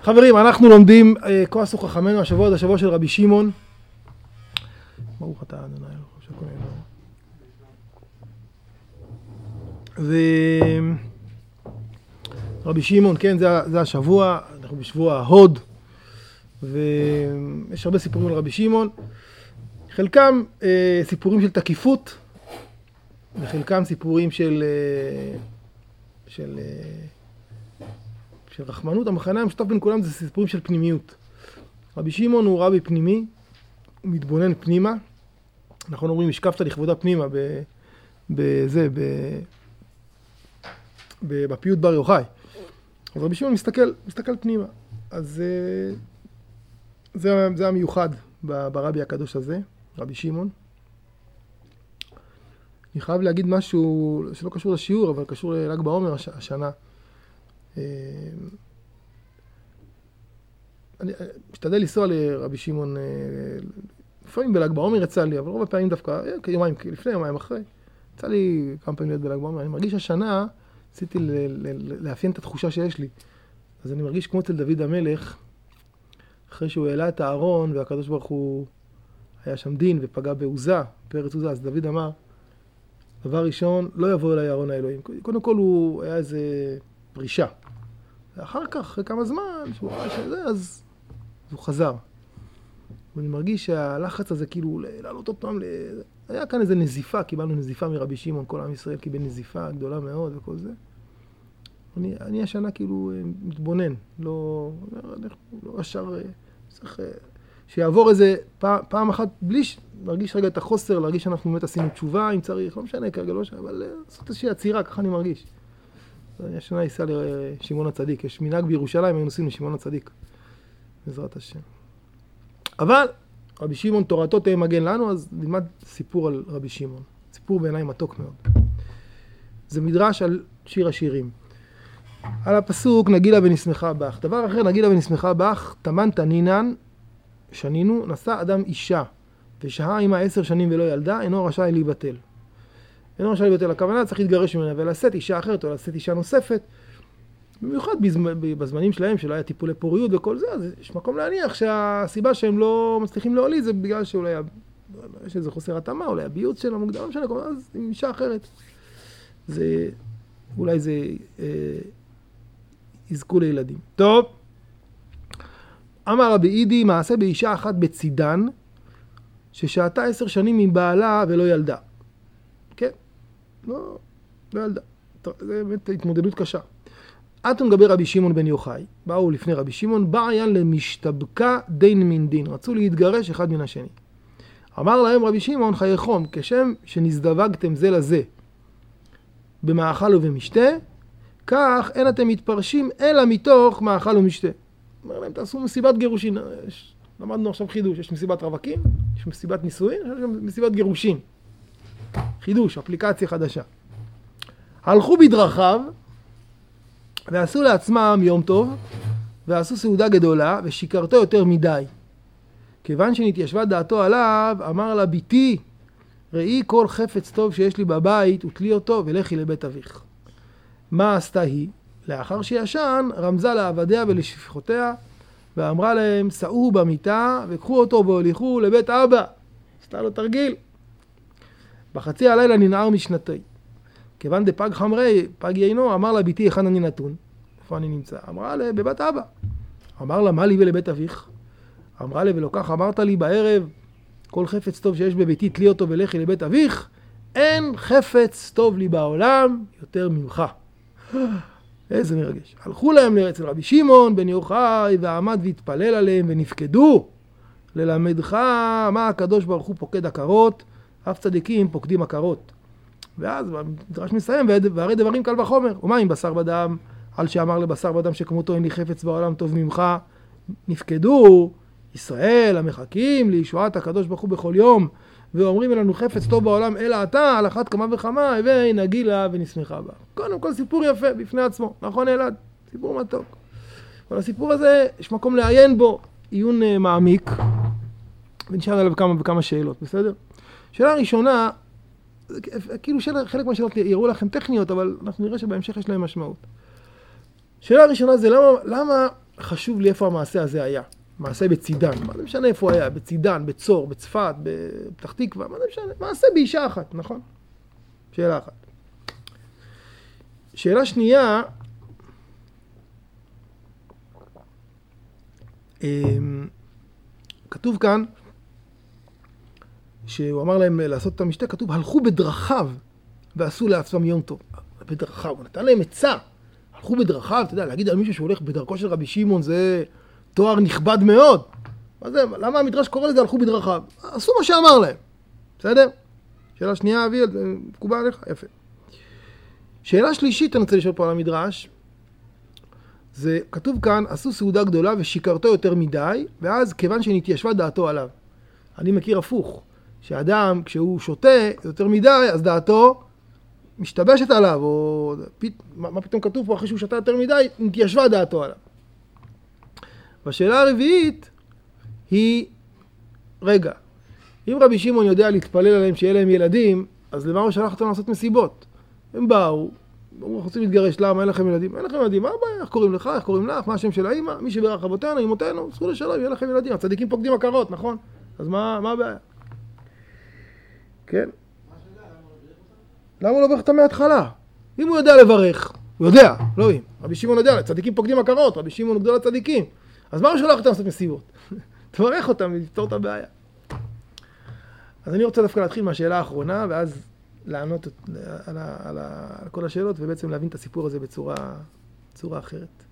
חברים, אנחנו לומדים כה עשו חכמינו השבוע, זה השבוע של רבי שמעון. ברוך אתה ה' אלוהינו שהכל נהיה. ורבי שמעון, כן, זה השבוע, אנחנו בשבוע ההוד, ויש הרבה סיפורים על רבי שמעון. חלקם סיפורים של תקיפות, וחלקם סיפורים של רחמנות. המחנה המשותף בין כולם זה סיפורים של פנימיות. רבי שמעון הוא רבי פנימי, הוא מתבונן פנימה. אנחנו אומרים, השקפת לכבודה פנימה בפיוט בר יוחאי. אז רבי שמעון מסתכל פנימה. אז זה המיוחד ברבי הקדוש הזה, רבי שמעון. אני חייב להגיד משהו שלא קשור לשיעור, אבל קשור לל"ג בעומר השנה. אני משתדל לנסוע לרבי שמעון, לפעמים בל"ג בעומר יצא לי, אבל רוב הפעמים דווקא, יומיים לפני, יומיים אחרי, יצא לי כמה פעמים להיות בל"ג בעומר. אני מרגיש השנה, רציתי לאפיין את התחושה שיש לי. אז אני מרגיש כמו אצל דוד המלך, אחרי שהוא העלה את הארון, והקדוש ברוך הוא היה שם דין ופגע בעוזה, פרץ עוזה, אז דוד אמר, דבר ראשון, לא יבוא אליי ארון האלוהים. קודם כל הוא היה איזה פרישה. ואחר כך, אחרי כמה זמן, שהוא ראה שזה, אז הוא חזר. ואני מרגיש שהלחץ הזה כאילו לעלות אותם, היה כאן איזה נזיפה, קיבלנו נזיפה מרבי שמעון, כל עם ישראל קיבל נזיפה גדולה מאוד וכל זה. אני השנה כאילו מתבונן, לא ישר, צריך שיעבור איזה פעם אחת, בלי להרגיש רגע את החוסר, להרגיש שאנחנו באמת עשינו תשובה, אם צריך, לא משנה כרגע, לא משנה, אבל לעשות איזושהי עצירה, ככה אני מרגיש. אני השנה ייסע לשמעון הצדיק, יש מנהג בירושלים, היינו נוסעים לשמעון הצדיק, בעזרת השם. אבל רבי שמעון תורתו תהיה מגן לנו, אז נלמד סיפור על רבי שמעון. סיפור בעיניי מתוק מאוד. זה מדרש על שיר השירים. על הפסוק נגילה ונשמחה בך. דבר אחר, נגילה ונשמחה בך, תמן תנינן, שנינו, נשא אדם אישה, ושהה עמה 10 שנים ולא ילדה, אינו רשאי להיבטל. אינו רשאי להיבטל, הכוונה צריך להתגרש ממנה ולשאת אישה אחרת או לשאת אישה נוספת. במיוחד בזמנים שלהם, שלא היה טיפולי פוריות וכל זה, אז יש מקום להניח שהסיבה שהם לא מצליחים להוליד זה בגלל שאולי יש איזה חוסר התאמה, אולי הביוץ של המוקדם, לא משנה, אז עם אישה אחרת. אולי זה יזכו לילדים. טוב. אמר רבי אידי, מעשה באישה אחת בצידן, ששהתה 10 שנים עם בעלה ולא ילדה. כן? לא ילדה. זה באמת התמודדות קשה. אתון גבי רבי שמעון בן יוחאי, באו לפני רבי שמעון, בעיין למשתבקה דין מן דין, רצו להתגרש אחד מן השני. אמר להם רבי שמעון, חייכום, כשם שנזדווגתם זה לזה, במאכל ובמשתה, כך אין אתם מתפרשים אלא מתוך מאכל ומשתה. אומר להם, תעשו מסיבת גירושין. למדנו עכשיו חידוש, יש מסיבת רווקים, יש מסיבת נישואין, יש מסיבת גירושין. חידוש, אפליקציה חדשה. הלכו בדרכיו, ועשו לעצמם יום טוב, ועשו סעודה גדולה, ושיקרתו יותר מדי. כיוון שנתיישבה דעתו עליו, אמר לה, ביתי, ראי כל חפץ טוב שיש לי בבית, ותלי אותו, ולכי לבית אביך. מה עשתה היא? לאחר שישן, רמזה לעבדיה ולשפחותיה, ואמרה להם, סעו במיטה, וקחו אותו והוליכו לבית אבא. עשתה לו תרגיל. בחצי הלילה ננער משנתי. כיוון דפג חמרי, פג יינו, אמר לה, ביתי, היכן אני נתון? איפה אני נמצא? אמרה לה, בבית אבא. אמר לה, מה לי ולבית אביך? אמרה לה, ולא כך אמרת לי בערב, כל חפץ טוב שיש בביתי, תלי אותו ולכי לבית אביך, אין חפץ טוב לי בעולם יותר ממך. איזה מרגש. הלכו להם אצל רבי שמעון בן יוחאי, ועמד והתפלל עליהם ונפקדו. ללמדך מה הקדוש ברוך הוא פוקד עקרות, אף צדיקים פוקדים עקרות. ואז המדרש מסיים, והרי דברים קל וחומר. ומה עם בשר בדם? על שאמר לבשר בדם שכמותו אין לי חפץ בעולם טוב ממך. נפקדו ישראל המחכים לישועת הקדוש ברוך הוא בכל יום, ואומרים לנו חפץ טוב בעולם אלא אתה, על אחת כמה וכמה, ונגילה ונשמחה בה. קודם כל סיפור יפה בפני עצמו, נכון אלעד? סיפור מתוק. אבל הסיפור הזה, יש מקום לעיין בו, עיון מעמיק, ונשאר עליו כמה וכמה שאלות, בסדר? שאלה ראשונה, כאילו חלק מהשאלות יראו לכם טכניות, אבל אנחנו נראה שבהמשך יש להם משמעות. שאלה ראשונה זה למה חשוב לי איפה המעשה הזה היה. מעשה בצידן. מה זה משנה איפה היה? בצידן, בצור, בצפת, בפתח תקווה. מה זה משנה? מעשה באישה אחת, נכון? שאלה אחת. שאלה שנייה, כתוב כאן, שהוא אמר להם לעשות את המשתה, כתוב, הלכו בדרכיו ועשו לעצמם יום טוב. בדרכיו, הוא נתן להם עצה. הלכו בדרכיו, אתה יודע, להגיד על מישהו שהולך בדרכו של רבי שמעון זה תואר נכבד מאוד. מה זה, למה המדרש קורא לזה הלכו בדרכיו? עשו מה שאמר להם. בסדר? שאלה שנייה, אבי, מקובל עליך? יפה. שאלה שלישית, אני רוצה לשאול פה על המדרש. זה כתוב כאן, עשו סעודה גדולה ושיקרתו יותר מדי, ואז כיוון שנתיישבה דעתו עליו. אני מכיר הפוך, שאדם כשהוא שותה יותר מדי, אז דעתו משתבשת עליו, או מה פתאום כתוב פה אחרי שהוא שתה יותר מדי, נתיישבה דעתו עליו. והשאלה הרביעית היא, רגע, אם רבי שמעון יודע להתפלל עליהם שיהיה להם ילדים, אז למה הוא שלח אותם לעשות מסיבות? הם באו, אנחנו רוצים להתגרש, למה? אין לכם ילדים? אין לכם ילדים, מה הבעיה? איך קוראים לך? איך קוראים לך? מה השם של האמא? מי שברך אבותינו, אמותינו, זכו לשלום, יהיה לכם ילדים. הצדיקים פוקדים עקרות, נכון? אז מה הבעיה? כן? למה הוא לא ברך אותם מההתחלה? אם הוא יודע לברך, הוא יודע, לא אם. רבי שמעון יודע, צדיקים פוקדים עקרות, רבי שמעון הוא גדול הצדיקים. אז מה הוא שולח אותם לעשות מסיבות? תברך אותם לפתור את הבעיה. אז אני רוצה דווקא להתחיל מהשאלה האחרונה, ואז לענות על כל השאלות, ובעצם להבין את הסיפור הזה בצורה אחרת.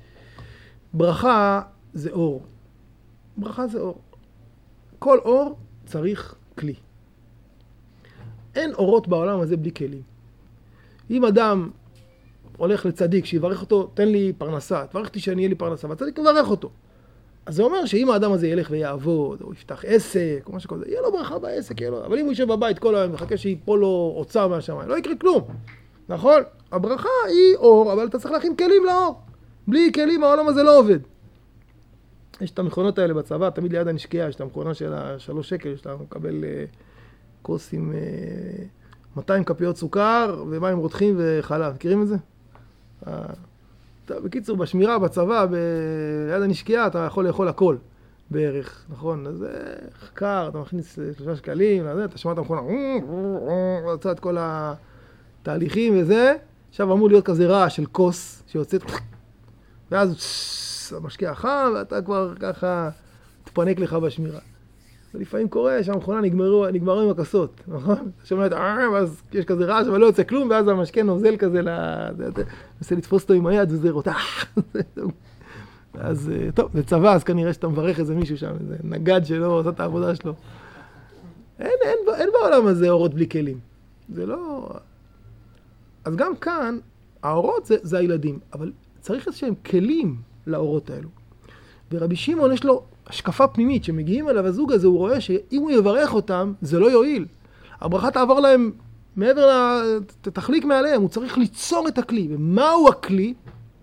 ברכה זה אור. ברכה זה אור. כל אור צריך כלי. אין אורות בעולם הזה בלי כלים. אם אדם הולך לצדיק שיברך אותו, תן לי פרנסה, תברך אותי שאני אהיה לי פרנסה, והצדיק מברך אותו. אז זה אומר שאם האדם הזה ילך ויעבוד, או יפתח עסק, או משהו כזה, יהיה לו ברכה בעסק, יהיה לו. אבל אם הוא יושב בבית כל היום וחכה שיפול לו אוצר מהשמיים, לא יקרה כלום. נכון? הברכה היא אור, אבל אתה צריך להכין כלים לאור. בלי כלים העולם הזה לא עובד. יש את המכונות האלה בצבא, תמיד ליד הנשקייה, יש את המכונה של ה3 שקל, שאתה מקבל כוס עם 200 כפיות סוכר, ומים רותחים וחלב. מכירים את זה? בקיצור, בשמירה, בצבא, ביד הנשקייה, אתה יכול לאכול הכל בערך, נכון? אז זה חקר, אתה מכניס 3 שקלים, אתה שומע את המכונה, ועושה את כל התהליכים וזה, עכשיו אמור להיות כזה רעש של כוס שיוצאת, ואז המשקיע חם, ואתה כבר ככה תפנק לך בשמירה. ולפעמים קורה שהמכונה נגמרו עם הכסות, נכון? אתה שומע את ואז יש כזה רעש, אבל לא יוצא כלום, ואז המשקיע נוזל כזה, מנסה לתפוס אותו עם היד, וזה רותח. אז טוב, בצבא, אז כנראה שאתה מברך איזה מישהו שם, איזה נגד שלו, עושה את העבודה שלו. אין בעולם הזה אורות בלי כלים. זה לא... אז גם כאן, האורות זה הילדים, אבל צריך איזשהם כלים לאורות האלו. ורבי שמעון יש לו השקפה פנימית, שמגיעים אליו הזוג הזה, הוא רואה שאם הוא יברך אותם, זה לא יועיל. הברכה תעבור להם מעבר תחליק מעליהם, הוא צריך ליצור את הכלי. ומהו הכלי?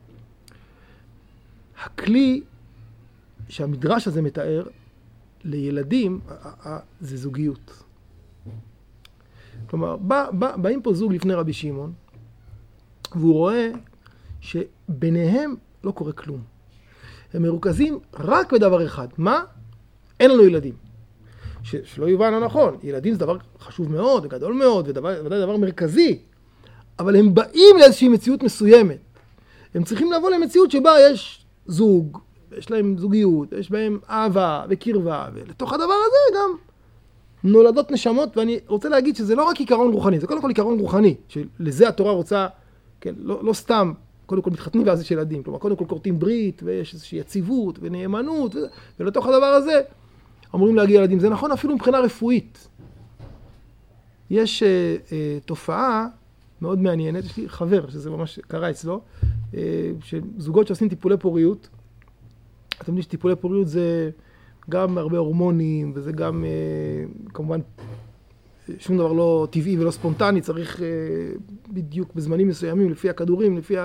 הכלי שהמדרש הזה מתאר לילדים, זה זוגיות. כלומר, באים פה זוג לפני רבי שמעון, והוא רואה שביניהם לא קורה כלום. הם מרוכזים רק בדבר אחד. מה? אין לנו ילדים. שלא יובן הנכון. ילדים זה דבר חשוב מאוד, גדול מאוד, ודאי דבר מרכזי. אבל הם באים לאיזושהי מציאות מסוימת. הם צריכים לבוא למציאות שבה יש זוג, יש להם זוגיות, יש בהם אהבה וקרבה, ולתוך הדבר הזה גם נולדות נשמות, ואני רוצה להגיד שזה לא רק עיקרון רוחני, זה קודם כל עיקרון רוחני, שלזה התורה רוצה, כן, לא סתם, קודם כל מתחתנים ואז יש ילדים, כלומר קודם כל קוראים ברית, ויש איזושהי יציבות ונאמנות, ולתוך הדבר הזה אמורים להגיע ילדים. זה נכון אפילו מבחינה רפואית. יש תופעה מאוד מעניינת, יש לי חבר שזה ממש קרה אצלו, שזוגות שעושים טיפולי פוריות, אתם יודעים שטיפולי פוריות זה גם הרבה הורמונים, וזה גם כמובן שום דבר לא טבעי ולא ספונטני, צריך בדיוק בזמנים מסוימים, לפי הכדורים, לפי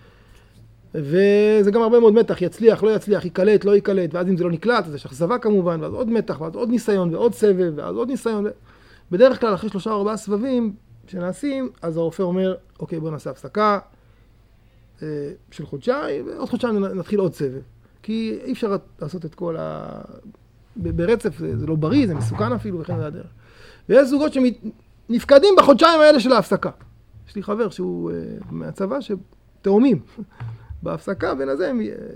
וזה גם הרבה מאוד מתח, יצליח, לא יצליח, יקלט, לא יקלט, ואז אם זה לא נקלט, אז יש אכזבה כמובן, ואז עוד מתח, ואז עוד ניסיון, ועוד סבב, ואז עוד ניסיון. בדרך כלל, אחרי 3 או 4 סבבים שנעשים, אז הרופא אומר, אוקיי, בוא נעשה הפסקה של חודשיים, ועוד חודשיים נתחיל עוד סבב. כי אי אפשר לעשות את כל ברצף, זה לא בריא, זה מסוכן אפילו, וכן והדרך. ויש זוגות שנפקדים בחודשיים האלה של ההפסקה. יש לי חבר שהוא מהצבא שתאומים בהפסקה, ונזה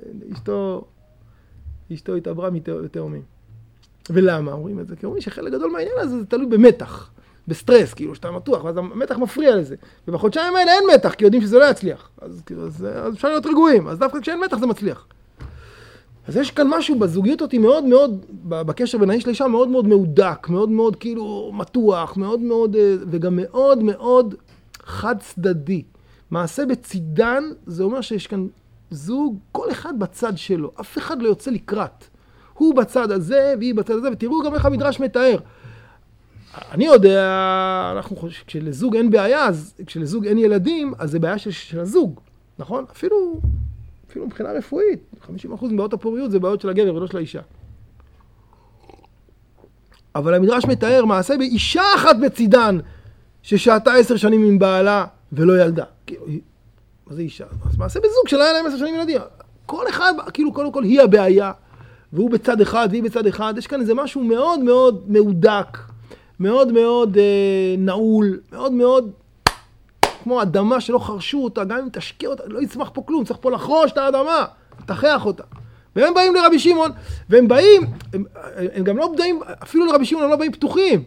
אשתו התעברה מתאומים. ולמה אומרים את זה? כי אומרים שחלק גדול מהעניין הזה זה תלוי במתח, בסטרס, כאילו שאתה מתוח, ואז המתח מפריע לזה. ובחודשיים האלה אין מתח, כי יודעים שזה לא יצליח. אז אפשר להיות רגועים, אז דווקא כשאין מתח זה מצליח. אז יש כאן משהו בזוגיות אותי מאוד מאוד, בקשר בין האיש לאישה מאוד מאוד מהודק, מאוד מאוד כאילו מתוח, מאוד מאוד, וגם מאוד מאוד חד צדדי. מעשה בצידן, זה אומר שיש כאן זוג, כל אחד בצד שלו, אף אחד לא יוצא לקראת. הוא בצד הזה והיא בצד הזה, ותראו גם איך המדרש מתאר. אני יודע, אנחנו חושבים, כשלזוג אין בעיה, אז כשלזוג אין ילדים, אז זה בעיה של הזוג, נכון? אפילו מבחינה רפואית, 50% מבעיות הפוריות זה בעיות של הגבר ולא של האישה. אבל המדרש מתאר מעשה באישה אחת בצידן, ששהתה 10 שנים עם בעלה ולא ילדה. מה זה אישה? אז מעשה בזוג שלה היה להם 10 שנים ילדים. כל אחד, כאילו קודם כל היא הבעיה, והוא בצד אחד והיא בצד אחד. יש כאן איזה משהו מאוד מאוד מהודק, מאוד מאוד נעול, מאוד מאוד כמו אדמה שלא חרשו אותה, גם אם תשקיע אותה, לא יצמח פה כלום, צריך פה לחרוש את האדמה, תחח אותה. והם באים לרבי שמעון, והם באים, הם גם לא באים, אפילו לרבי שמעון הם לא באים פתוחים.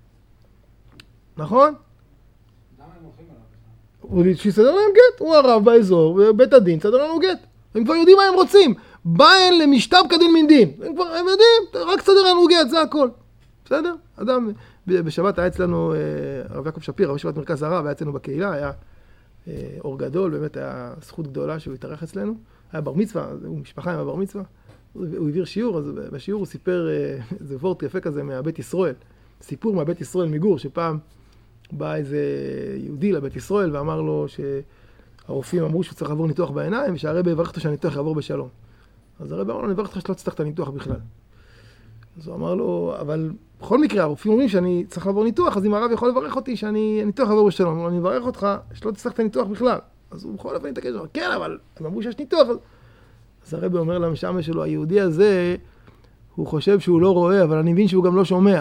נכון? למה הם הולכים עליו? שיסדר להם גט, הוא הרב באזור, ובית הדין, סדר לנו גט. הם כבר יודעים מה הם רוצים. באין למשתב כדין מן דין. הם יודעים, רק סדר לנו גט, זה הכל. בסדר? אדם, בשבת היה אצלנו הרב יעקב שפיר, ראש ישיבת מרכז הרב, היה אצלנו בקהילה, היה אור גדול, באמת היה זכות גדולה שהוא התארח אצלנו. היה בר מצווה, הוא משפחה עם הבר מצווה. הוא העביר שיעור, אז בשיעור הוא סיפר איזה וורט יפה כזה מהבית ישראל. סיפור מהבית ישראל מגור, שפעם בא איזה יהודי לבית ישראל ואמר לו שהרופאים אמרו שהוא צריך לעבור ניתוח בעיניים, ושהרבא יברך אותו שהניתוח יעבור בשלום. אז הרבא אמר לו, אני אברך אותך שלא תצטרך את הניתוח בכלל. אז הוא אמר לו, אבל בכל מקרה, הרופאים אומרים שאני צריך לעבור ניתוח, אז אם הרב יכול לברך אותי שהניתוח יעבור בשלום, הוא אומר, אני אברך אותך שלא תצטרך את הניתוח בכלל. אז הוא בכל אופן התעקש, כן, אבל הם אמרו שיש ניתוח. אז הרבא אומר למשמש שלו, היהודי הזה, הוא חושב שהוא לא רואה, אבל אני מבין שהוא גם לא שומע.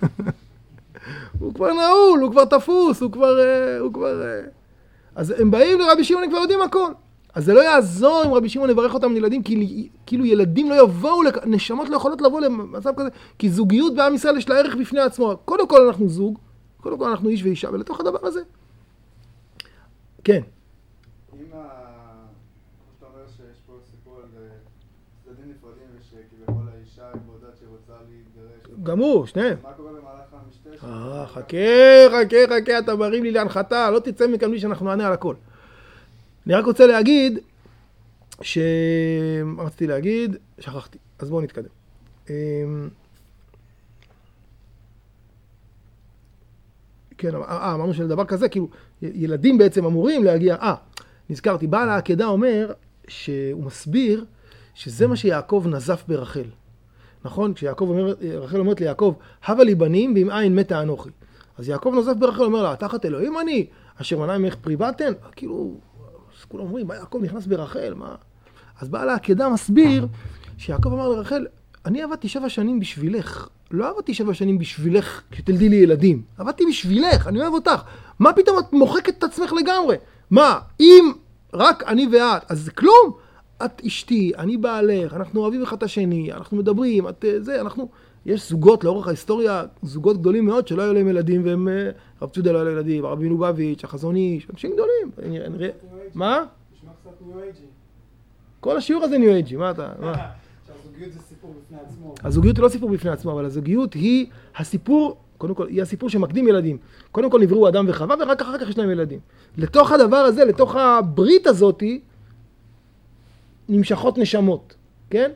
הוא כבר נעול, הוא כבר תפוס, הוא כבר... אז הם באים לרבי שמעון, הם כבר יודעים הכל. אז זה לא יעזור אם רבי שמעון יברך אותם לילדים, כאילו ילדים לא יבואו, נשמות לא יכולות לבוא למצב כזה, כי זוגיות בעם ישראל יש לה ערך בפני עצמו. קודם כל אנחנו זוג, קודם כל אנחנו איש ואישה, ולתוך הדבר הזה. כן. אם כמו שאתה אומר שיש פה סיפור על צדדים נפרדים, ושכביכול האישה היא בודדת שרוצה להתגרש. גם הוא, שניהם. מה קורה במהלך המשתה? חכה, אתה מרים לי להנחתה, לא תצא מכאן בלי שאנחנו נענה על הכל. אני רק רוצה להגיד, רציתי להגיד, שכחתי, אז בואו נתקדם. כן, אמרנו שלדבר כזה, כאילו, ילדים בעצם אמורים להגיע, נזכרתי, בעל העקדה אומר, שהוא מסביר, שזה מה שיעקב נזף ברחל. נכון? רחל אומרת ליעקב, הבה לי בנים ואם אין מתה אנוכי. אז יעקב נזף ברחל, אומר לה, תחת אלוהים אני, אשר מנע ממך פרי בטן, כאילו, כולם אומרים, מה יעקב נכנס ברחל? מה? אז בעל העקדה מסביר שיעקב אמר לרחל, אני עבדתי 7 שנים בשבילך. לא עבדתי 7 שנים בשבילך שתלדי לי ילדים. עבדתי בשבילך, אני אוהב אותך. מה פתאום את מוחקת את עצמך לגמרי? מה, אם רק אני ואת, אז זה כלום? את אשתי, אני בעלך, אנחנו אוהבים אחד את השני, אנחנו מדברים, יש זוגות לאורך ההיסטוריה, זוגות גדולים מאוד שלא היו להם ילדים, והם רב צודה לא היו להם ילדים, הרב מלובביץ', החזון איש, אנשים גדולים. מה? נשמע קצת ניו אייג'י. כל השיעור הזה ניו אייג'י, מה אתה? שהזוגיות זה סיפור בפני עצמו. הזוגיות היא לא סיפור בפני עצמו, אבל הזוגיות היא הסיפור, קודם כל, היא הסיפור שמקדים ילדים. קודם כל נבראו אדם וחווה, ורק אחר כך יש להם ילדים. לתוך הדבר הזה, לתוך הברית הזאת, נמשכות נשמות, כן?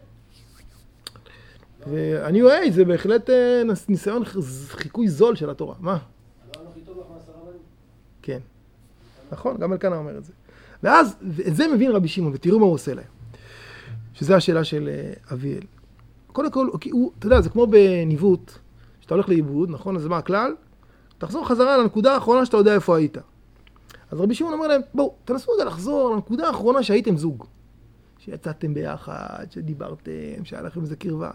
ואני רואה, זה בהחלט ניסיון חיקוי זול של התורה. מה? הדבר הכי טוב לך מ10 בנים. כן. נכון, גם אלקנה אומר את זה. ואז, את זה מבין רבי שמעון, ותראו מה הוא עושה להם. שזו השאלה של אביאל. קודם כל, אתה יודע, זה כמו בניווט, שאתה הולך לאיבוד, נכון? אז מה הכלל? תחזור חזרה לנקודה האחרונה שאתה יודע איפה היית. אז רבי שמעון אומר להם, בואו, תנסו רגע לחזור לנקודה האחרונה שהייתם זוג. שיצאתם ביחד, שדיברתם, שהיה לכם איזה קרבה.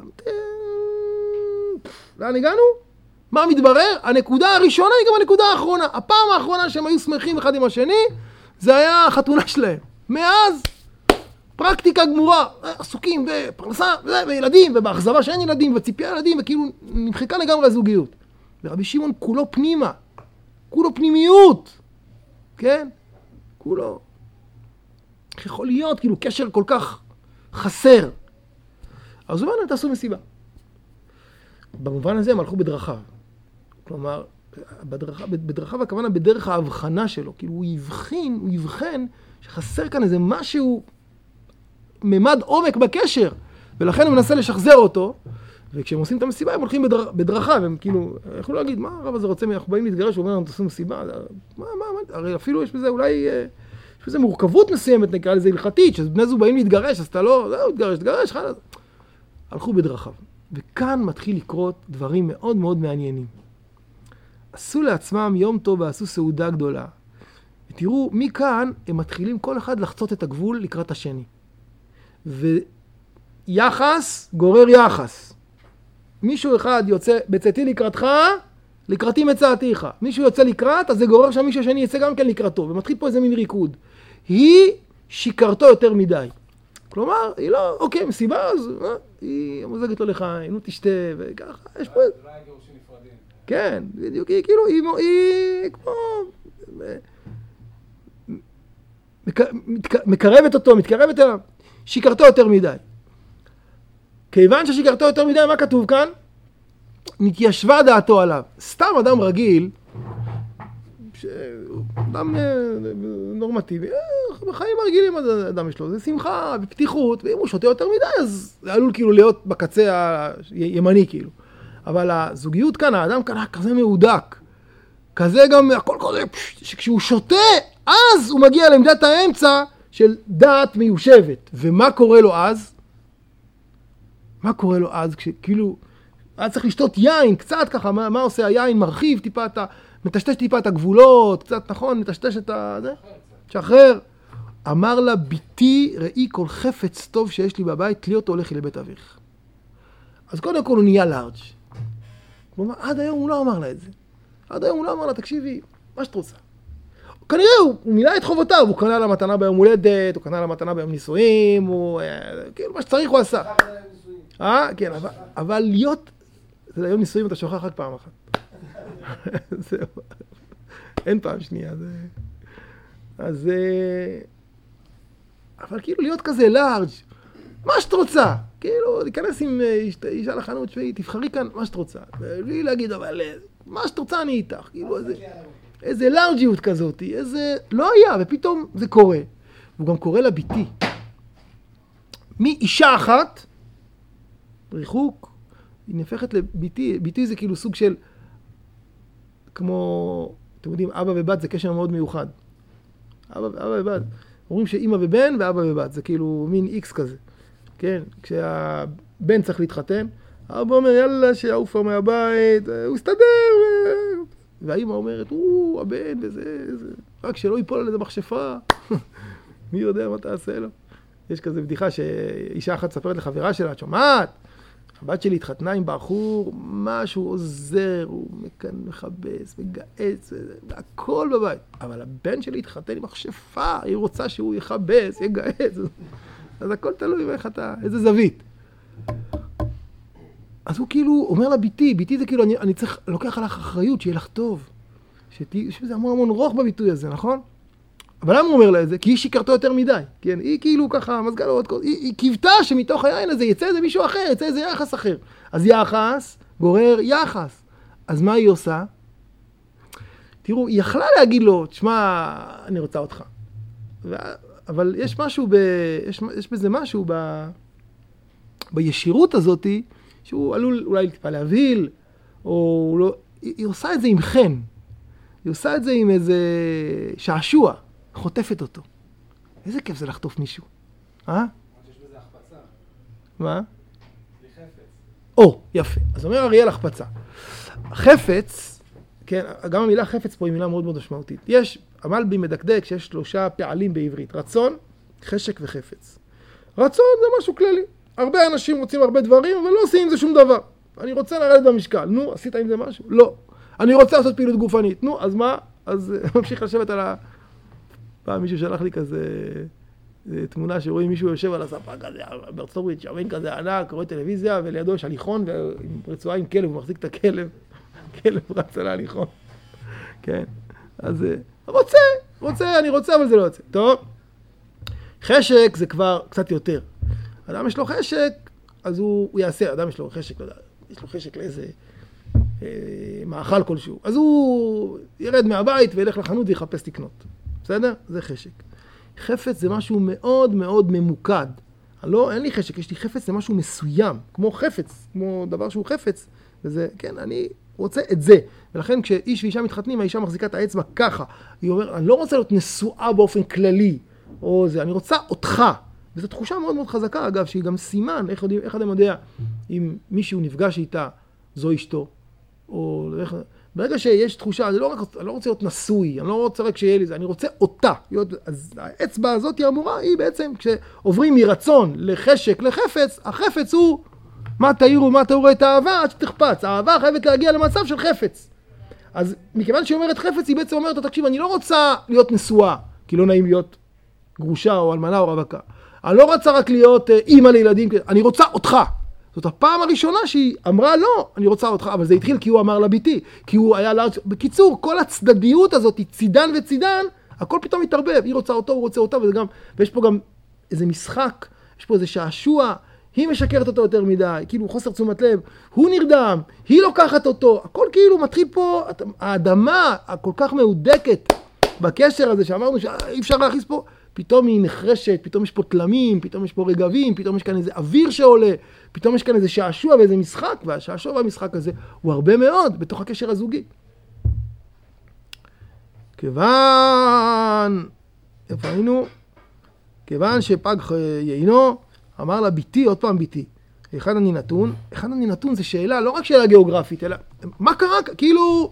לאן הגענו? מה מתברר? הנקודה הראשונה היא גם הנקודה האחרונה. הפעם האחרונה שהם היו שמחים אחד עם השני, זה היה החתונה שלהם. מאז, פרקטיקה גמורה, עסוקים בפרנסה, וילדים, ובאכזבה שאין ילדים, וציפייה ילדים, וכאילו נמחקה לגמרי הזוגיות. ורבי שמעון כולו פנימה, כולו פנימיות, כן? כולו. איך יכול להיות, כאילו, קשר כל כך חסר. אז הוא אומר, תעשו מסיבה. במובן הזה הם הלכו בדרכיו. כלומר, בדרכיו הכוונה בדרך ההבחנה שלו. כאילו הוא יבחן שחסר כאן איזה משהו, ממד עומק בקשר. ולכן הוא מנסה לשחזר אותו. וכשהם עושים את המסיבה הם הולכים בדרכיו. הם כאילו, יכולו להגיד, מה הרב הזה רוצה, אנחנו באים להתגרש, הוא אומר לנו, תעשו מסיבה. הרי אפילו יש בזה אולי, יש בזה מורכבות מסוימת, נקרא לזה הלכתית, שבני זוג באים להתגרש, אז אתה לא, תגרש, חלק. הלכו בדרכיו. וכאן מתחיל לקרות דברים מאוד מאוד מעניינים. עשו לעצמם יום טוב ועשו סעודה גדולה. ותראו, מכאן הם מתחילים כל אחד לחצות את הגבול לקראת השני. ויחס גורר יחס. מישהו אחד יוצא בצאתי לקראתך, לקראתי מצאתיך. מישהו יוצא לקראת, אז זה גורר שם מישהו שני יצא גם כן לקראתו. ומתחיל פה איזה מין ריקוד. היא שיקרתו יותר מדי. כלומר, היא לא, אוקיי, מסיבה, אז היא מוזגת לו לחיים, נו תשתה, וככה, יש פה... לא היה גירושים נפרדים. כן, בדיוק, היא כאילו, היא כמו... מקרבת אותו, מתקרבת אליו, שיקרתו יותר מדי. כיוון ששיקרתו יותר מדי, מה כתוב כאן? נתיישבה דעתו עליו. סתם אדם רגיל, אדם נורמטיבי, בחיים הרגילים אדם יש לו, זה שמחה ופתיחות, ואם הוא שותה יותר מדי, אז זה עלול כאילו להיות בקצה הימני כאילו. אבל הזוגיות כאן, האדם כאן כזה מהודק, כזה גם הכל כזה, שכשהוא שותה, אז הוא מגיע לעמדת האמצע של דעת מיושבת. ומה קורה לו אז? מה קורה לו אז? כשכאילו, אז צריך לשתות יין, קצת ככה, מה עושה היין? מרחיב טיפה את מטשטש טיפה את הגבולות, קצת נכון, מטשטש את זה, שחרר. אמר לה, ביתי, ראי כל חפץ טוב שיש לי בבית, תלי אותו הולך לבית אביך. אז קודם כל הוא נהיה לארג'. כלומר, עד היום הוא לא אמר לה את זה. עד היום הוא לא אמר לה, תקשיבי, מה שאת רוצה. כנראה הוא מילא את חובותיו, הוא קנה לה מתנה ביום הולדת, הוא קנה לה מתנה ביום נישואים, הוא, כאילו, מה שצריך הוא עשה. כן, אבל להיות, זה ליום נישואים אתה שוכח רק פעם אחת. זהו. אין פעם שנייה. אז... אבל כאילו להיות כזה לארג', מה שאת רוצה. כאילו, להיכנס עם אישה לחנות שבי, תבחרי כאן מה שאת רוצה. בלי להגיד, אבל מה שאת רוצה אני איתך. כאילו, איזה לארג'יות כזאת, איזה... לא היה, ופתאום זה קורה. והוא גם קורא לה ביתי. מאישה אחת, ריחוק, היא נפחת לביתי. ביתי זה כאילו סוג של... כמו, אתם יודעים, אבא ובת זה קשר מאוד מיוחד. אבא ובת. אומרים שאמא ובן ואבא ובת, זה כאילו מין איקס כזה. כן, כשהבן צריך להתחתן, אבא אומר, יאללה, שיעופה מהבית, הוא הסתדר. והאמא אומרת, הבן וזה, רק שלא ייפול על איזה מכשפה. מי יודע מה תעשה לו. יש כזה בדיחה שאישה אחת ספרת לחברה שלה, את שומעת? הבת שלי התחתנה עם בחור, משהו עוזר, הוא מכבס, מגעץ, והכל בבית. אבל הבן שלי התחתן עם מכשפה, היא רוצה שהוא יכבס, יגעץ. אז הכל תלוי באיך אתה, איזה זווית. אז הוא כאילו אומר לה, ביתי זה כאילו, אני צריך, לוקח עליך אחריות, שיהיה לך טוב. שזה המון רוח בביטוי הזה, נכון? אבל למה הוא אומר לה את זה? כי היא שיקרתו יותר מדי. כן? היא כאילו ככה מזגה לו עוד כל... היא קיוותה שמתוך היין הזה יצא איזה מישהו אחר, יצא איזה יחס אחר. אז יחס גורר יחס. אז מה היא עושה? תראו, היא יכלה להגיד לו, תשמע, אני רוצה אותך. אבל יש משהו יש בזה משהו בישירות הזאת, שהוא עלול אולי טיפה להבהיל, או לא... היא עושה את זה עם חן. היא עושה את זה עם איזה שעשוע. חוטפת אותו. איזה כיף זה לחטוף מישהו. יש בזה החפצה. מה? בלי חפץ. יפה. אז אומר אריאל החפצה. חפץ, כן, גם המילה חפץ פה היא מילה מאוד מאוד משמעותית. המלבי מדקדק שיש 3 פעלים בעברית. רצון, חשק וחפץ. רצון זה משהו כללי. הרבה אנשים רוצים הרבה דברים, אבל לא עושים עם זה שום דבר. אני רוצה לרדת במשקל. נו, עשית עם זה משהו? לא. אני רוצה לעשות פעילות גופנית. נו, אז מה? אז ממשיך לשבת על פעם מישהו שלח לי כזה תמונה שרואים מישהו יושב על הספה כזה, בארצות הברית, שמן כזה ענק, רואה טלוויזיה, ולידו יש הליכון, ועם רצועה עם כלב, הוא מחזיק את הכלב. כלב רץ על ההליכון. כן. אז אני רוצה, אבל זה לא יוצא. טוב. חשק זה כבר קצת יותר. אדם יש לו חשק, אז הוא יעשה. אדם יש לו חשק, לא יודע, יש לו חשק לאיזה מאכל כלשהו. אז הוא ירד מהבית וילך לחנות ויחפש לקנות. בסדר? זה חשק. חפץ זה משהו מאוד מאוד ממוקד. אין לי חשק, יש לי חפץ זה משהו מסוים. כמו חפץ, כמו דבר שהוא חפץ. וזה, כן, אני רוצה את זה. ולכן כשאיש ואישה מתחתנים, האישה מחזיקה את האצבע ככה. היא אומרת, אני לא רוצה להיות נשואה באופן כללי. או זה, אני רוצה אותך. וזו תחושה מאוד מאוד חזקה, אגב, שהיא גם סימן, איך אדם יודע, אם מישהו נפגש איתה, זו אשתו. או ברגע שיש תחושה, אני לא רוצה להיות נשוי, אני לא רוצה רק שיהיה לי זה, אני רוצה אותה. אז האצבע הזאת היא אמורה, היא בעצם, כשעוברים מרצון לחשק, לחפץ, החפץ הוא, מה תאירו את האהבה, עד שתחפץ. האהבה חייבת להגיע למצב של חפץ. אז מכיוון שהיא אומרת חפץ, היא בעצם אומרת, תקשיב, אני לא רוצה להיות נשואה, כי לא נעים להיות גרושה או אלמנה או רווקה. אני לא רוצה רק להיות אימא לילדים, אני רוצה אותך. זאת הפעם הראשונה שהיא אמרה לא, אני רוצה אותך, אבל זה התחיל כי הוא אמר לה ביתי, כי הוא היה לארץ. בקיצור, כל הצדדיות הזאת, צידן וצידן, הכל פתאום מתערבב. היא רוצה אותו, הוא רוצה אותה, ויש פה גם איזה משחק, יש פה איזה שעשוע, היא משקרת אותו יותר מדי, כאילו חוסר תשומת לב, הוא נרדם, היא לוקחת אותו, הכל כאילו מתחיל פה, האדמה הכל כך מהודקת בקשר הזה שאמרנו שאי אפשר להכניס פה, פתאום היא נחרשת, פתאום יש פה תלמים, פתאום יש פה רגבים, פתאום יש כאן איזה אוויר שעולה, פתאום יש כאן איזה שעשוע ואיזה משחק, והשעשוע והמשחק הזה הוא הרבה מאוד בתוך הקשר הזוגי. איפה היינו? כיוון שפג יינו, אמר לה ביתי, עוד פעם ביתי. אחד אני נתון זה שאלה, לא רק שאלה גיאוגרפית, אלא מה קרה? כאילו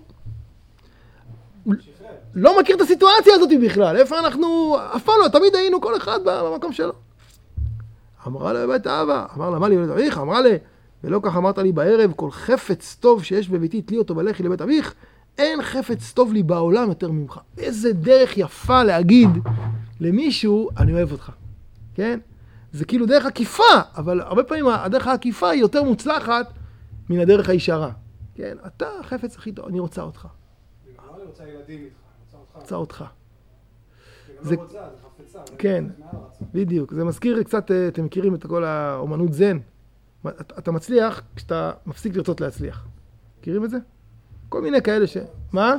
לא מכיר את הסיטואציה הזאת בכלל. איפה אנחנו? אף פעם לא, תמיד היינו כל אחד במקום שלו. אמרה לה בבית האבא, אמר לה, מה לי בבית אביך? אמרה לה, ולא כך אמרת לי בערב, כל חפץ טוב שיש בביתי, תלי אותו בלכי לבית אביך, אין חפץ טוב לי בעולם יותר ממך. איזה דרך יפה להגיד למישהו, אני אוהב אותך. כן? זה כאילו דרך עקיפה, אבל הרבה פעמים הדרך העקיפה היא יותר מוצלחת מן הדרך הישרה. כן? אתה החפץ הכי טוב, אני רוצה אותך. אני רוצה ילדים איתך, רוצה אותך. זה גם לא רוצה, זה חפצה. כן, בדיוק. זה מזכיר קצת, אתם מכירים את כל האומנות זן. אתה מצליח כשאתה מפסיק לרצות להצליח. מכירים את זה? כל מיני כאלה מה?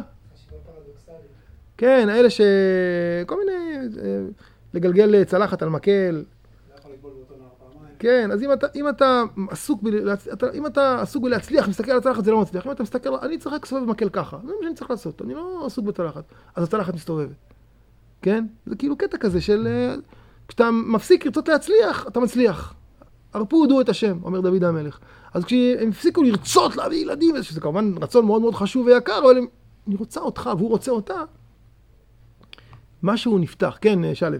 כן, האלה כל מיני, לגלגל צלחת על מקל. כן, אז אם אתה עסוק בלהצליח, מסתכל על הצלחת, זה לא מצליח. אם אתה מסתכל, אני צריך רק לסובב במקל ככה. זה מה שאני צריך לעשות, אני לא עסוק בצלחת. אז הצלחת מסתובבת. כן? זה כאילו קטע כזה של, כשאתה מפסיק לרצות להצליח, אתה מצליח. הרפו הודו את השם, אומר דוד המלך. אז כשהם הפסיקו לרצות להביא ילדים, שזה כמובן רצון מאוד מאוד חשוב ויקר, אבל אני רוצה אותך והוא רוצה אותה, משהו נפתח. כן, שלב.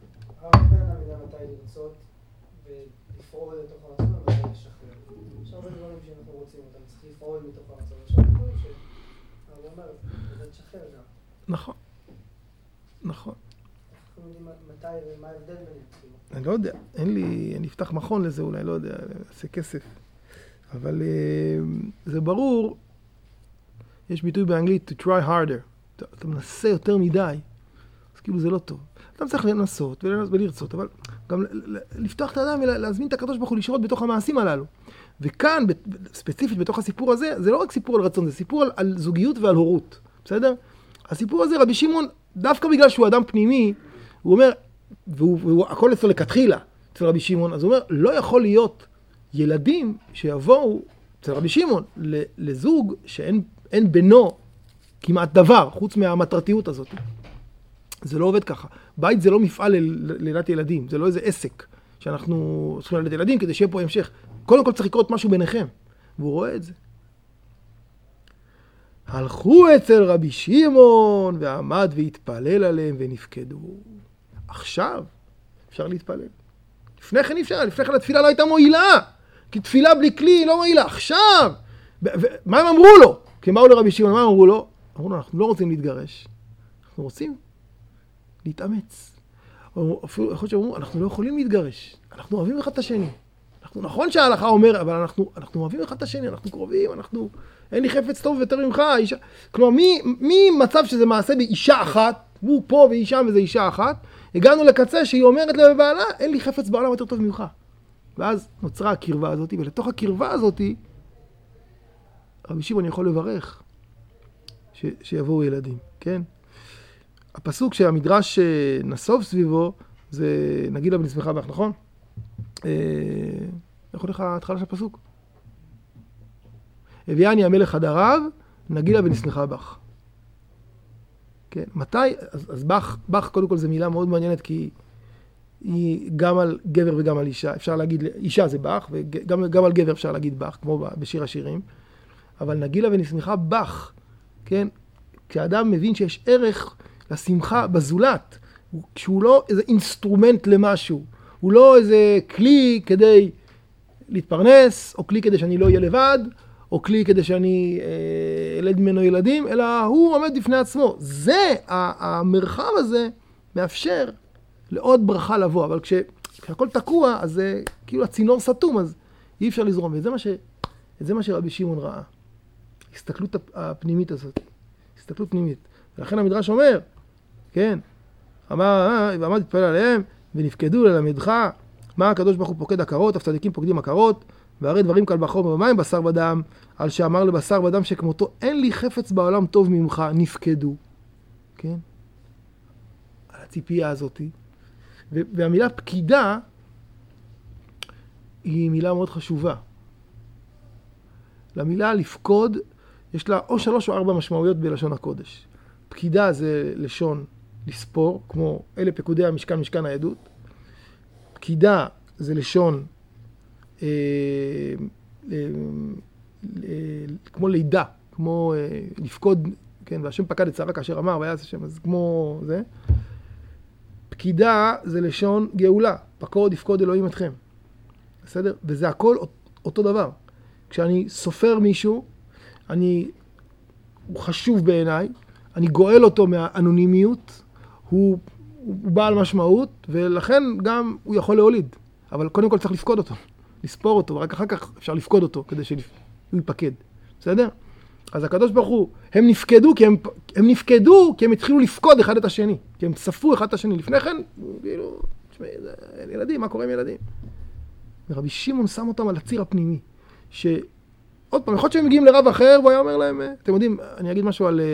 נכון. נכון. אנחנו יודעים מתי ומה ההבדל ביניהם. אני לא יודע, אני אפתח מכון לזה אולי, לא יודע, עושה כסף. אבל זה ברור, יש ביטוי באנגלית, to try harder. אתה מנסה יותר מדי, אז כאילו זה לא טוב. אתה צריך לנסות ולרצות, אבל גם לפתוח את האדם ולהזמין את הקדוש ברוך הוא לשרות בתוך המעשים הללו. וכאן, ספציפית בתוך הסיפור הזה, זה לא רק סיפור על רצון, זה סיפור על זוגיות ועל הורות. בסדר? הסיפור הזה, רבי שמעון, דווקא בגלל שהוא אדם פנימי, הוא אומר, והוא הכל אצלו לכתחילה, אצל רבי שמעון, אז הוא אומר, לא יכול להיות ילדים שיבואו אצל רבי שמעון לזוג שאין בינו כמעט דבר, חוץ מהמטרתיות הזאת. זה לא עובד ככה. בית זה לא מפעל לילדת ילדים, זה לא איזה עסק שאנחנו צריכים לילדת ילדים כדי שיהיה פה המשך. קודם כל צריך לקרות משהו ביניכם, והוא רואה את זה. הלכו אצל רבי שמעון ועמד והתפלל עליהם ונפקדו. עכשיו אפשר להתפלל. לפני כן אי אפשר, לפני כן התפילה לא הייתה מועילה. כי תפילה בלי כלי לא מועילה. עכשיו, מה הם אמרו לו? כי הם באו לרבי שמעון, מה הם אמרו לו? אמרו לו, אנחנו לא רוצים להתגרש. אנחנו רוצים להתאמץ. אפילו יכול להיות שאומרו, אנחנו לא יכולים להתגרש. אנחנו אוהבים אחד את השני. אנחנו, נכון שההלכה אומר, אבל אנחנו אוהבים אחד את השני, אנחנו קרובים, אין לי חפץ טוב יותר ממך, אישה. כלומר, ממצב שזה מעשה באישה אחת, הוא פה ואישה וזה אישה אחת, הגענו לקצה שהיא אומרת לבעלה, אין לי חפץ בעולם יותר טוב ממך. ואז נוצרה הקרבה הזאת, ולתוך הקרבה הזאת, רבי שמעון יכול לברך שיבואו ילדים, כן? הפסוק שהמדרש נסוב סביבו, זה נגילה ונשמחה בך, נכון? איך הולך ההתחלה של הפסוק? הביאני המלך חדריו, נגילה ונשמחה בך. כן, מתי? אז בך קודם כל זו מילה מאוד מעניינת, כי היא גם על גבר וגם על אישה. אפשר להגיד, אישה זה בך, וגם על גבר אפשר להגיד בך, כמו בשיר השירים. אבל נגילה ונשמחה בך, כן? כשאדם מבין שיש ערך לשמחה בזולת, כשהוא לא איזה אינסטרומנט למשהו, הוא לא איזה כלי כדי להתפרנס, או כלי כדי שאני לא אהיה לבד, או כלי כדי שאני אלד ממנו ילדים, אלא הוא עומד בפני עצמו. זה, המרחב הזה מאפשר לעוד ברכה לבוא, אבל כשהכל תקוע, אז זה כאילו הצינור סתום, אז אי אפשר לזרום. וזה מה שרבי שמעון ראה. הסתכלות הפנימית הזאת. הסתכלות פנימית. ולכן המדרש אומר, כן, ועמד להתפלל עליהם, ונפקדו ללמדך, מה הקדוש ברוך הוא פוקד עקרות, אף צדיקים פוקדים עקרות, והרי דברים קל בחור ובמים בשר ודם, על שאמר לבשר ודם שכמותו, אין לי חפץ בעולם טוב ממך, נפקדו. כן? על הציפייה הזאת. והמילה פקידה, היא מילה מאוד חשובה. למילה לפקוד, יש לה או 3 או 4 משמעויות בלשון הקודש. פקידה זה לשון לספור, כמו אלה פקודי המשכן, משכן העדות. פקידה זה לשון כמו לידה, כמו לפקוד, כן, והשם פקד את שרה כאשר אמר, והיה השם, אז כמו זה. פקידה זה לשון גאולה, פקוד יפקוד אלוהים אתכם. בסדר? וזה הכל אותו דבר. כשאני סופר מישהו, הוא חשוב בעיניי, אני גואל אותו מהאנונימיות, הוא בעל משמעות, ולכן גם הוא יכול להוליד. אבל קודם כל צריך לפקוד אותו, לספור אותו, ורק אחר כך אפשר לפקוד אותו כדי שהוא ייפקד. בסדר? אז הקדוש ברוך הוא, הם נפקדו כי הם התחילו לפקוד אחד את השני, כי הם ספרו אחד את השני. לפני כן, כאילו, תשמעי, ילדים, מה קורה עם ילדים? ורבי שמעון שם אותם על הציר הפנימי, עוד פעם, יכול להיות שהם מגיעים לרב אחר, והוא היה אומר להם, אתם יודעים, אני אגיד משהו על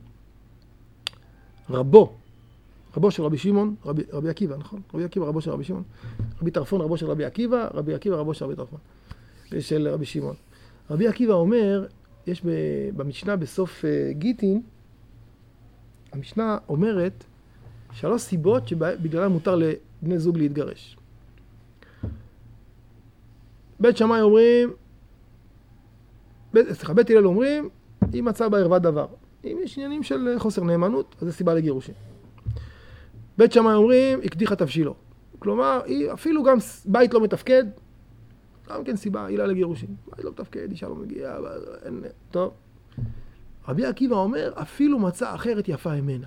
רבו של רבי שמעון, רבי עקיבא, נכון? רבי עקיבא, רבו של רבי שמעון. רבי טרפון, רבו של רבי עקיבא, רבי עקיבא, רבו של רבי טרפון. של רבי שמעון. רבי עקיבא אומר, יש במשנה בסוף גיטין, המשנה אומרת 3 סיבות שבגללן מותר לבני זוג להתגרש. בית שמאי אומרים, בית הלל אומרים, אם מצא בערווה דבר. אם יש עניינים של חוסר נאמנות, אז זה סיבה לגירושים. בית שמאי אומרים, הקדיחה תבשילו. כלומר, אפילו גם בית לא מתפקד, גם כן סיבה, עילה לגירושים. בית לא מתפקד, אישה לא מגיעה, אין... טוב. רבי עקיבא אומר, אפילו מצא אחרת יפה ממנה.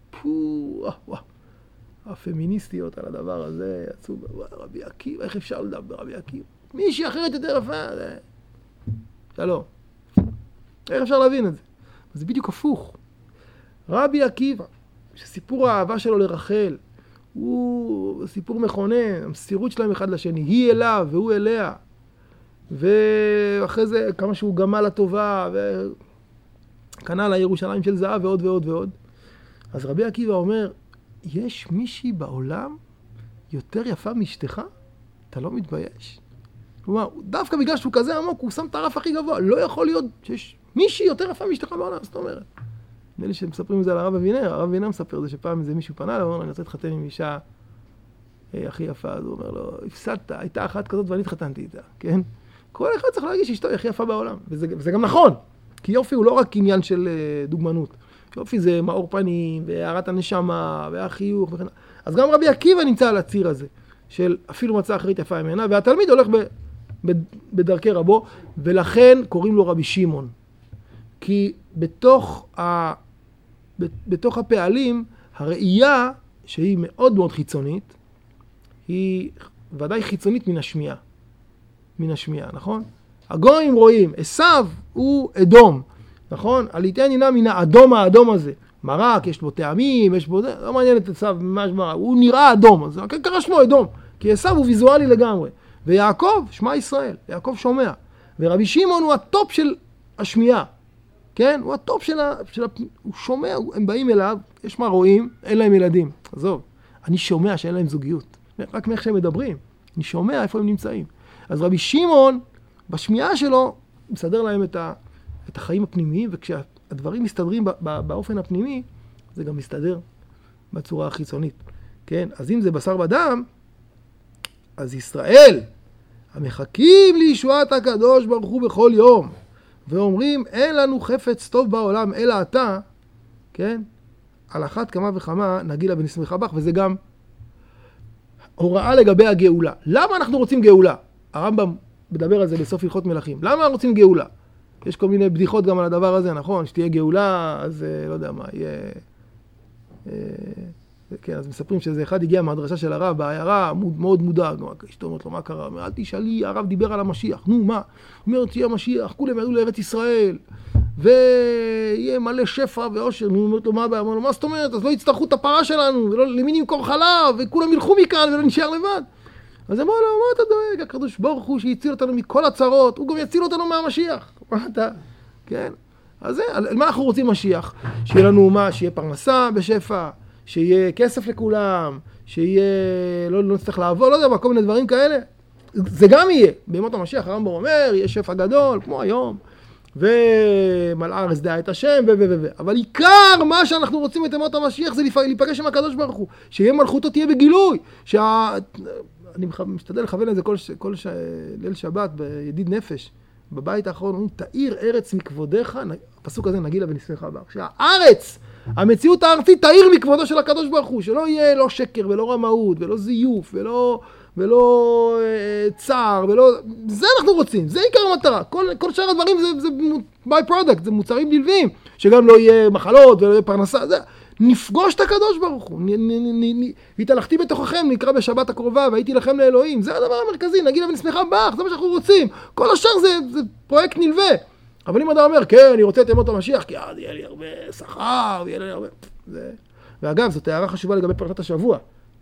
הפמיניסטיות על הדבר הזה יצאו, רבי עקיבא, איך אפשר לדבר ברבי עקיבא? מישהי אחרת יותר יפה, שלום. איך אפשר להבין את זה? זה בדיוק הפוך. רבי עקיבא, שסיפור האהבה שלו לרחל, הוא סיפור מכונן, המסירות שלהם אחד לשני, היא אליו והוא אליה, ואחרי זה כמה שהוא גמל לטובה, וקנה לה ירושלים של זהב ועוד ועוד ועוד. אז רבי עקיבא אומר, יש מישהי בעולם יותר יפה מאשתך? אתה לא מתבייש? כלומר, דווקא בגלל שהוא כזה עמוק, הוא שם את הרף הכי גבוה. לא יכול להיות שיש מישהי יותר יפה מאשתך בעולם, זאת אומרת. נראה לי שמספרים את זה על הרב אבינר. הרב אבינר מספר את זה שפעם איזה מישהו פנה, ואומר לו, אני רוצה להתחתן עם אישה הכי יפה. אז הוא אומר לו, הפסדת, הייתה אחת כזאת ואני התחתנתי איתה, כן? כל אחד צריך להגיד שאשתו היא הכי יפה בעולם. וזה גם נכון, כי יופי הוא לא רק עניין של דוגמנות. יופי זה מאור פנים, והערת הנשמה, והחיוך וכן. אז גם רבי עקיבא נמצא על הציר הזה. של אפילו מצא אחרית יפה ממנה, והתלמיד הולך בדרכי רבו, ולכן קוראים לו רבי שמעון. כי בתוך הפעלים, הראייה, שהיא מאוד מאוד חיצונית, היא ודאי חיצונית מן השמיעה, נכון? הגויים רואים, עשיו הוא אדום, נכון? הליטאי נראה מן האדום הזה. מרק, יש בו טעמים, יש בו... לא מעניין את עשיו, ממש מרק. הוא נראה אדום, אז קרא שמו אדום. כי עשיו הוא ויזואלי לגמרי. ויעקב, שמע ישראל, יעקב שומע. ורבי שמעון הוא הטופ של השמיעה. כן? הוא הטופ הוא שומע, הם באים אליו, יש מה רואים, אין להם ילדים. עזוב, אני שומע שאין להם זוגיות. רק מאיך שהם מדברים. אני שומע איפה הם נמצאים. אז רבי שמעון, בשמיעה שלו, מסדר להם את החיים הפנימיים, וכשהדברים מסתדרים באופן הפנימי, זה גם מסתדר בצורה החיצונית. כן? אז אם זה בשר ודם, אז ישראל, המחכים לישועת הקדוש ברוך הוא בכל יום, ואומרים, אין לנו חפץ טוב בעולם, אלא אתה, כן? על אחת כמה וכמה נגילה ונשמחה בך, וזה גם הוראה לגבי הגאולה. למה אנחנו רוצים גאולה? הרמב"ם מדבר על זה בסוף הלכות מלכים. למה אנחנו רוצים גאולה? יש כל מיני בדיחות גם על הדבר הזה, נכון? שתהיה גאולה, אז לא יודע מה, יהיה... כן, אז מספרים שזה אחד הגיע מהדרשה של הרב בעיירה, מאוד מודאג, אשתו אומרת לו, מה קרה? אומר, אל תשאלי, הרב דיבר על המשיח, נו, מה? הוא אומר, תהיה המשיח, כולם יעלו לארץ ישראל, ויהיה מלא שפע ואושר, נו, אומרת לו, מה הבעיה? אומר לו, מה זאת אומרת? אז לא יצטרכו את הפרה שלנו, למי נמכור חלב, וכולם ילכו מכאן ולא נשאר לבד. אז אמרו לו, מה אתה דואג? הקדוש ברוך הוא שיציל אותנו מכל הצרות, הוא גם יציל אותנו מהמשיח. מה אתה? כן? אז זה, על מה אנחנו רוצים משיח? שיהיה לנו מה? שיהיה פרנסה בשפע, שיהיה כסף לכולם, שיהיה, לא נצטרך לעבור, לא יודע מה, כל מיני דברים כאלה. זה גם יהיה. בימות המשיח הרמב"ם אומר, יהיה שפע גדול, כמו היום, ומלאה הארץ דעה את השם, אבל עיקר מה שאנחנו רוצים את ימות המשיח זה להיפגש עם הקדוש ברוך הוא, שיהיה מלכותו תהיה בגילוי, אני משתדל לכוון את זה כל ליל שבת בידיד נפש, בבית האחרון, אומרים, תאיר ארץ מכבודך, הפסוק הזה נגילה ונשמחה בך, שהארץ, המציאות הארצית תאיר מכבודו של הקדוש ברוך הוא, שלא יהיה לא שקר ולא רמאות ולא זיוף ולא צער, זה אנחנו רוצים, זה עיקר המטרה, כל שאר הדברים זה by product, זה מוצרים נלווים, שגם לא יהיה מחלות ולא יהיה פרנסה, זה... נפגוש את הקדוש ברוך הוא, והתהלכתי בתוככם, נקרא בשבת הקרובה, והייתי לכם לאלוהים, זה הדבר המרכזי, נגילה ונשמחה בך, זה מה שאנחנו רוצים, כל השאר זה פרויקט נלווה, אבל אם אדם אומר, כן, אני רוצה את ימות המשיח, כי אז יהיה לי הרבה שכר, ויהיה לי הרבה... ואגב, זאת הערה חשובה לגבי פרשת השבוע,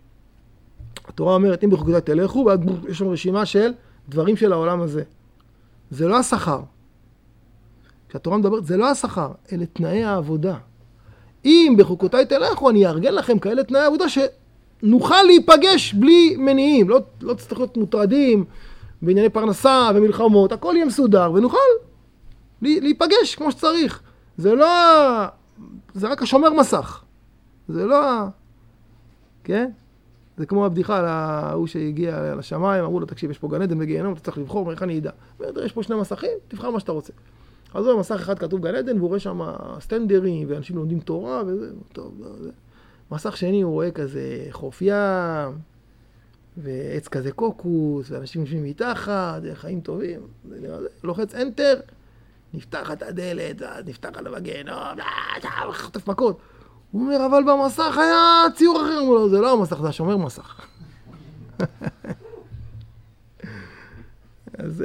התורה אומרת, אם בחוקותיי תלכו, ואז יש שם רשימה של דברים של העולם הזה, זה לא השכר, כשהתורה מדברת, זה לא השכר, אלה תנאי העבודה, אם בחוקותיי תלכו, אני אארגן לכם כאלה תנאי עבודה שנוכל להיפגש בלי מניעים, לא תצטרכו להיות מוטרדים בענייני פרנסה ומלחמות, הכל יהיה מסודר ונוכל להיפגש כמו שצריך. זה לא, זה רק השומר מסך. זה לא, כן? זה כמו הבדיחה על ההוא שהגיע לשמיים, אמרו לו, תקשיב, יש פה גן עדן וגיהנום, אתה צריך לבחור, איך אני ידע? יש פה שני מסכים, תבחר מה שאתה רוצה. אז הוא במסך אחד כתוב גן עדן, והוא רואה שם סטנדרים, ואנשים לומדים תורה, וזה, טוב, זה. מסך שני הוא רואה כזה חוף ים, ועץ כזה קוקוס, ואנשים יושבים מתחת, חיים טובים, לוחץ אנטר, נפתחת הדלת, נפתח עליו הגיהנום, חוטף מכות. הוא אומר, אבל במסך היה ציור אחר, הוא אומר, זה לא המסך, זה השומר מסך. אז...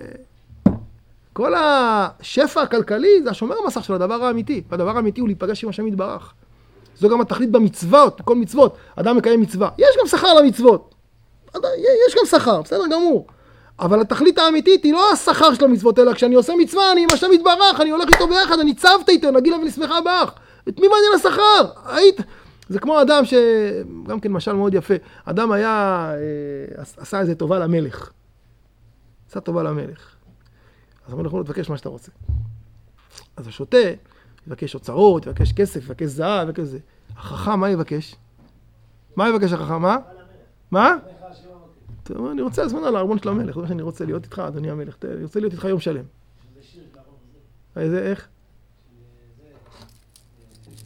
כל השפע הכלכלי זה השומר המסך של הדבר האמיתי, והדבר האמיתי הוא להיפגש עם השם יתברך. זו גם התכלית במצוות, כל מצוות, אדם מקיים מצווה. יש גם שכר למצוות, יש גם שכר, בסדר גמור. אבל התכלית האמיתית היא לא השכר של המצוות, אלא כשאני עושה מצווה, אני עם השם יתברך, אני הולך איתו ביחד, אני צוות איתו, נגילה ונשמחה בך. את מי מעניין השכר? זה כמו אדם גם כן משל מאוד יפה, אדם עשה איזה טובה למלך. עשה טובה למלך. אז אמרו לו, תבקש מה שאתה רוצה. אז השוטה, יבקש אוצרות, יבקש כסף, יבקש זהב, יבקש זה. החכם, מה יבקש? מה יבקש החכם? מה? טוב, אני רוצה להזמין על הארמון של המלך. אני רוצה להיות איתך, אדוני המלך. אני רוצה להיות איתך יום שלם. איזה, איך?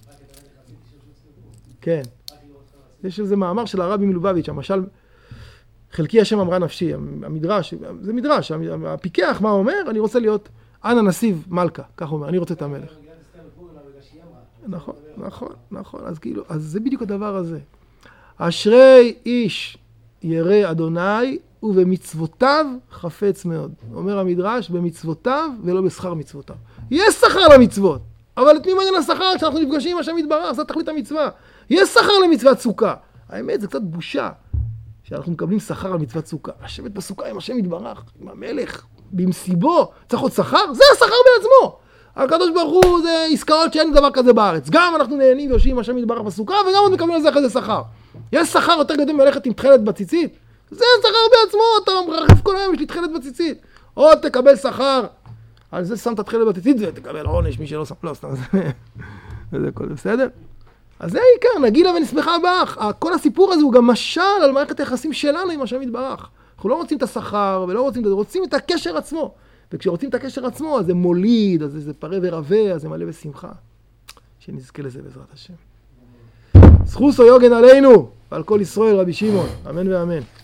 כן. יש איזה מאמר של הרבי מלובביץ', המשל חלקי השם אמרה נפשי, המדרש, זה מדרש, הפיקח מה אומר? אני רוצה להיות אנא נסיב מלכה, כך הוא אומר, אני רוצה את המלך. נכון, נכון, נכון, אז כאילו, אז זה בדיוק הדבר הזה. אשרי איש ירא אדוני ובמצוותיו חפץ מאוד. אומר המדרש, במצוותיו ולא בשכר מצוותיו. יש שכר למצוות, אבל את מי מעניין השכר כשאנחנו נפגשים עם השם יתברך? זה תכלית המצווה. יש שכר למצוות סוכה. האמת, זה קצת בושה שאנחנו מקבלים שכר על מצוות סוכה. לשבת בסוכה עם השם יתברך, עם המלך, במסיבו, צריך עוד שכר? זה השכר בעצמו. הקדוש ברוך הוא זה עסקאות שאין דבר כזה בארץ. גם אנחנו נהנים ויושבים עם השם יתברך בסוכה, וגם אנחנו מקבלים על זה אחרי זה שכר. יש שכר יותר גדול מלכת עם תכלת בציצית? זה שכר בעצמו, אתה מרחף כל היום, יש לי תכלת בציצית. או תקבל שכר, על זה שמת תכלת בציצית ותקבל עונש, מי שלא שם, לא סתם, זה כל בסדר? אז זה העיקר, נגילה ונשמחה בך. כל הסיפור הזה הוא גם משל על מערכת היחסים שלנו עם השם יתברך. אנחנו לא רוצים את השכר ולא רוצים את זה, רוצים את הקשר עצמו. וכשרוצים את הקשר עצמו, אז זה מוליד, אז זה פרה ורבה, אז זה מלא בשמחה. שנזכה לזה בעזרת השם. זכוס או יוגן עלינו, ועל כל ישראל רבי שמעון, אמן ואמן.